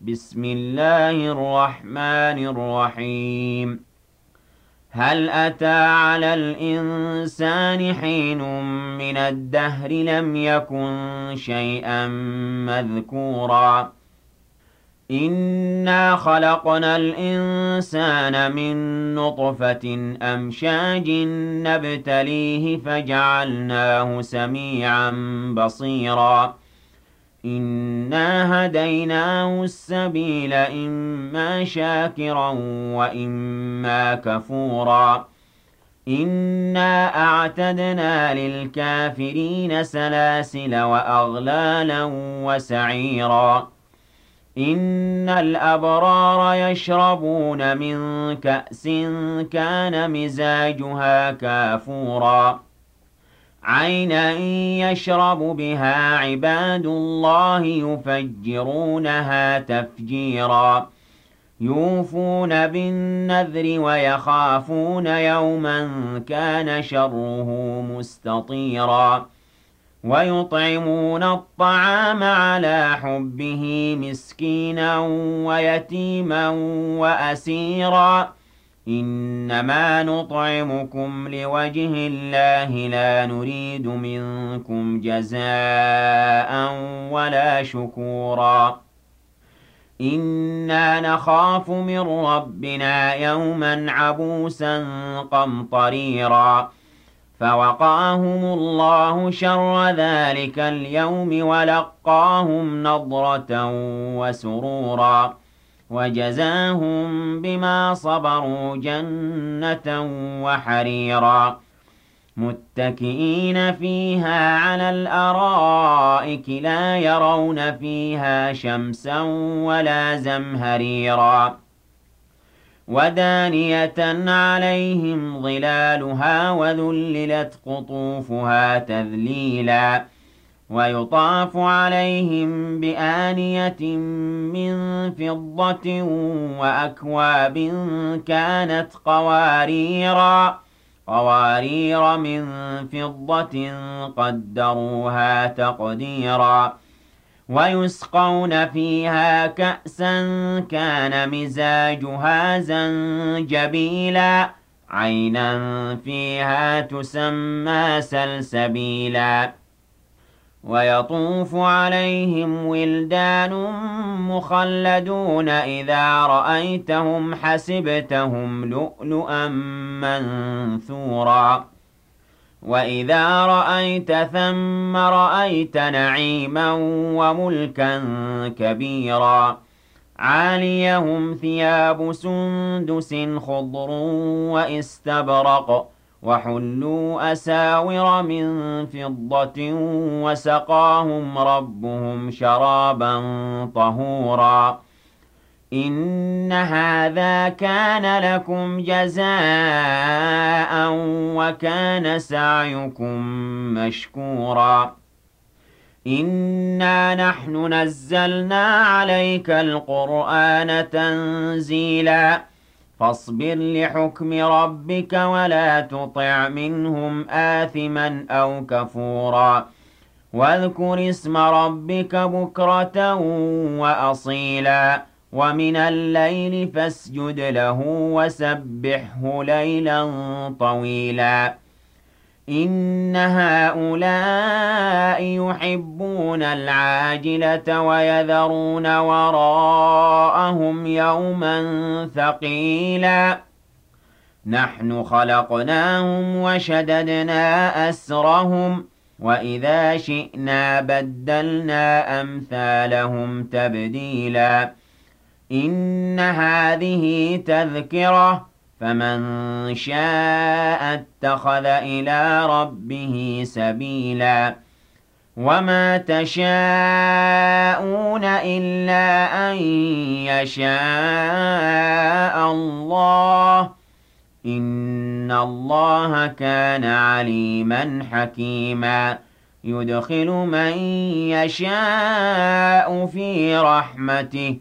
بسم الله الرحمن الرحيم. هل أتى على الإنسان حين من الدهر لم يكن شيئا مذكورا إنا خلقنا الإنسان من نطفة أمشاج نبتليه فجعلناه سميعا بصيرا إنا هديناه السبيل إما شاكرا وإما كفورا إنا أعتدنا للكافرين سلاسل وأغلالا وسعيرا إن الأبرار يشربون من كأس كان مزاجها كافورا عينا يشرب بها عباد الله يفجرونها تفجيرا يوفون بالنذر ويخافون يوما كان شره مستطيرا ويطعمون الطعام على حبه مسكينا ويتيما وأسيرا إنما نطعمكم لوجه الله لا نريد منكم جزاء ولا شكورا إنا نخاف من ربنا يوما عبوسا قمطريرا فوقاهم الله شر ذلك اليوم ولقاهم نضرة وسرورا وجزاهم بما صبروا جنة وحريرا متكئين فيها على الأرائك لا يرون فيها شمسا ولا زمهريرا ودانية عليهم ظلالها وذللت قطوفها تذليلا ويطاف عليهم بآنية من فضة وأكواب كانت قوارير من فضة قدروها تقديرا ويسقون فيها كأسا كان مزاجها زنجبيلا عينا فيها تسمى سلسبيلا ويطوف عليهم ولدان مخلدون إذا رأيتهم حسبتهم لؤلؤا منثورا وإذا رأيت ثم رأيت نعيما وملكا كبيرا عاليهم ثياب سندس خضر واستبرق وحلوا أساور من فضة وسقاهم ربهم شرابا طهورا إن هذا كان لكم جزاء وكان سعيكم مشكورا إنا نحن نزلنا عليك القرآن تنزيلا فاصبر لحكم ربك ولا تطع منهم آثما أو كفورا واذكر اسم ربك بكرة وأصيلا ومن الليل فاسجد له وسبحه ليلا طويلا إن هؤلاء يحبون العاجلة ويذرون وراءهم يوما ثقيلا نحن خلقناهم وشددنا أسرهم وإذا شئنا بدلنا أمثالهم تبديلا إن هذه تذكرة فمن شاء اتخذ إلى ربه سبيلا وما تشاءون إلا أن يشاء الله إن الله كان عليما حكيما يدخل من يشاء في رحمته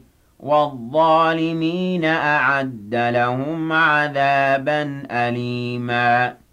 والظالمين أعد لهم عذابا أليما